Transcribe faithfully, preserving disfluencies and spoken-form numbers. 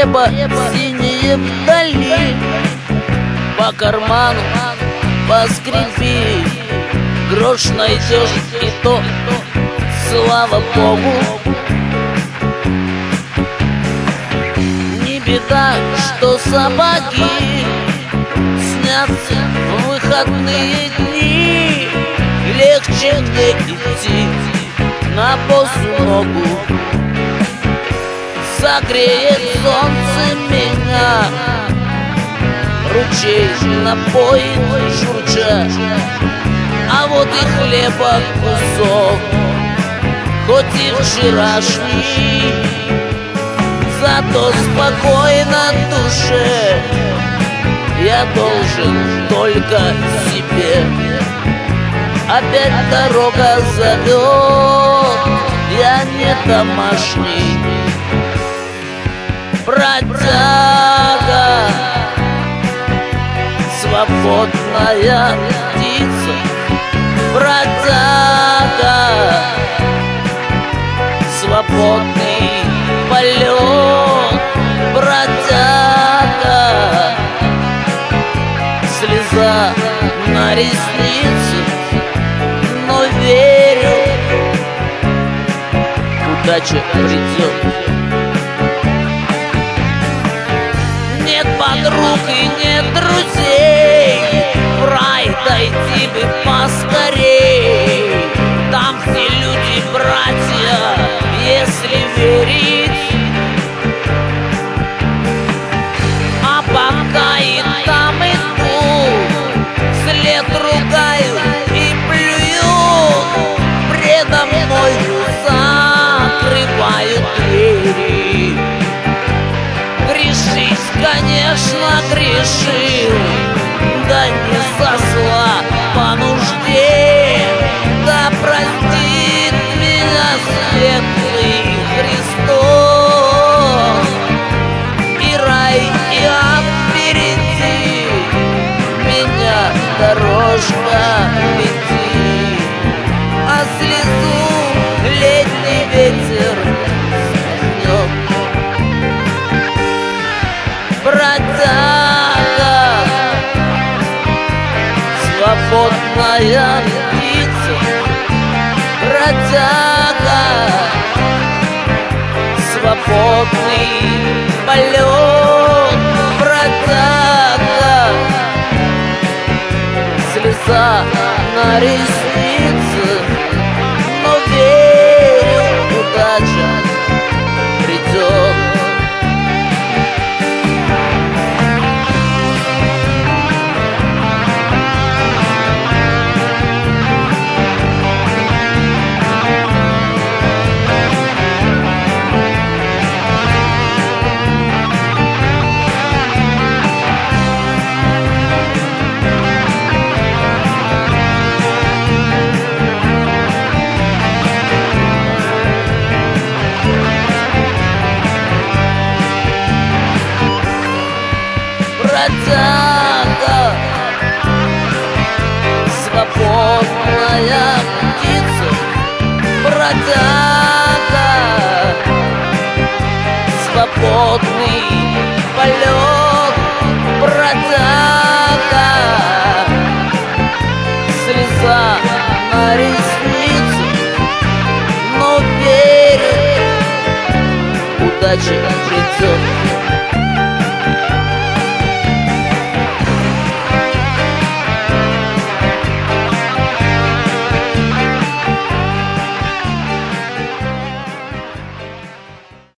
небо синее вдали. По карману поскреби, грош найдешь, и то слава Богу. Не беда, что сапоги снятся в выходные дни. Легче мне идти на босу ногу. Согреет солнце меня, ручей напоит журча. А вот и хлеба кусок, хоть и вчерашний, зато спокойно душе. Я должен только себе. Опять дорога зовет, я не домашний. Бродяга, свободная птица. Бродяга, свободный полет. Бродяга, слеза на реснице, но верю, удача придет. Нет подруг и нет друзей, в рай дойти бы поскорей. Там все люди братья, если верить. А пока и там, и тут след ругают и плюют. Предо мною закрывают двери. Грешить, конечно, грешил, да не со зла, по нужде. Да простит меня светлый Христос. И рай, и ад впереди, меня дорожка веди. А слезу летний ветер смахнет. Бродяга, свободная птица. Бродяга, свободный полет. Бродяга, слеза на реснице, но верю, удача придет. Бродяга, свободная птица. Бродяга, свободный полет. Бродяга, слеза на реснице, но верю, удача придет.